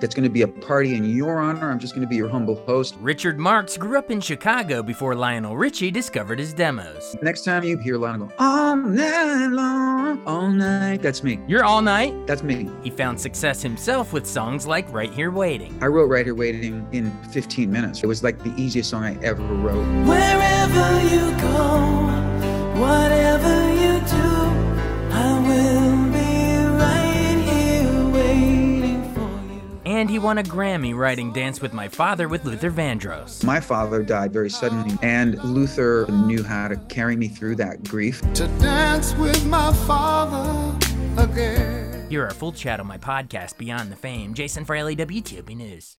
that's going to be a party in your honor. I'm just going to be your humble host. Richard Marx grew up in Chicago before Lionel Richie discovered his demos. Next time you hear Lionel go, all night long, all night, that's me. You're All Night? That's me. He found success himself with songs like Right Here Waiting. I wrote Right Here Waiting in 15 minutes. It was like the easiest song I ever wrote. Wherever you go, whatever you do, I will be right here waiting for you. And he won a Grammy writing Dance With My Father with Luther Vandross. My father died very suddenly, and Luther knew how to carry me through that grief. To dance with my father again. Hear our full chat on my podcast, Beyond the Fame. Jason Fraley, WTOP News.